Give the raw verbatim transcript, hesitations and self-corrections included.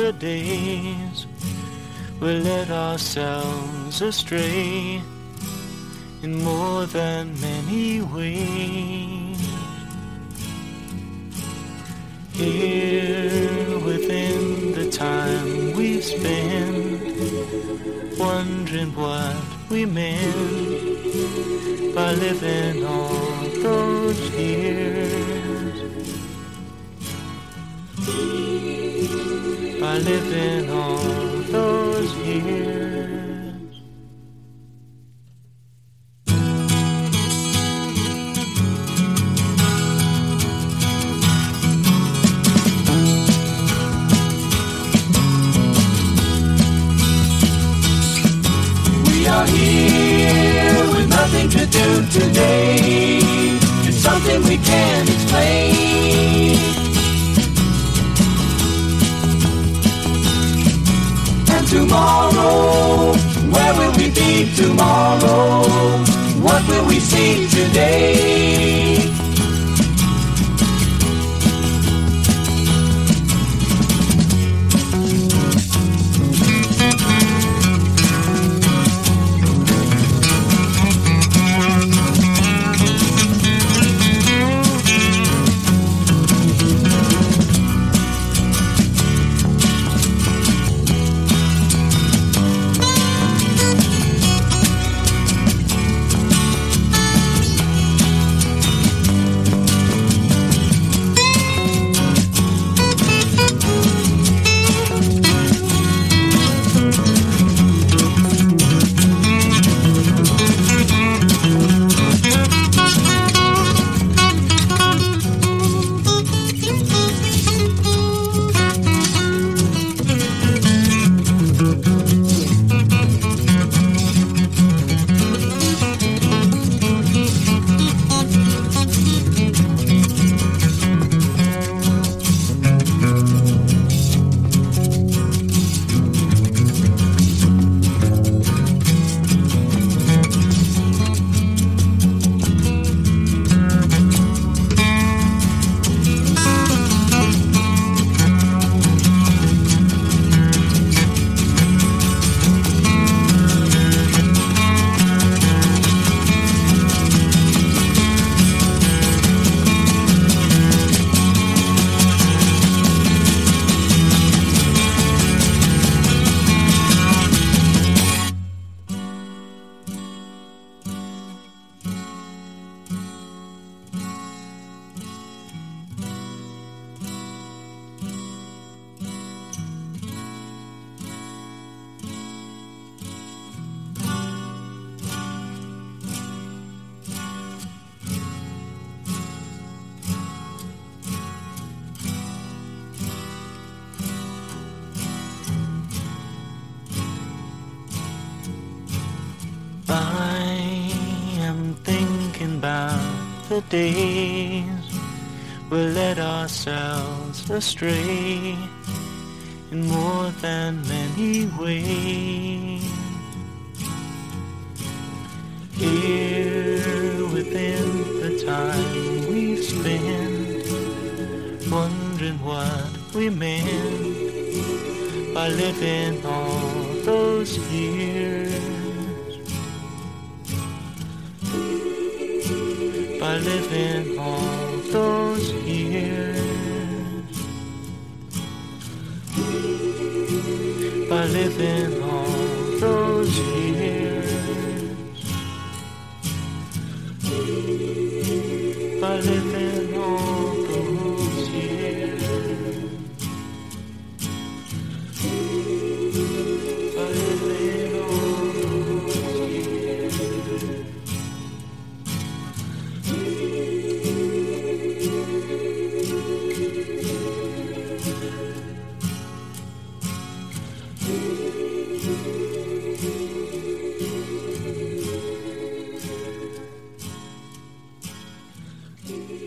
the days we led ourselves astray in more than many ways. Here within the time we spend, wondering what we meant by living all those years, by living all those years. We are here with nothing to do today. It's something we can't explain. And tomorrow, where will we be tomorrow? What will we see today? I am thinking about the days we led ourselves astray in more than many ways. Here within the time we've spent, wondering what we meant by living all those years, by living all those years, by living all those years, by living all those years, by living all those years. Thank you.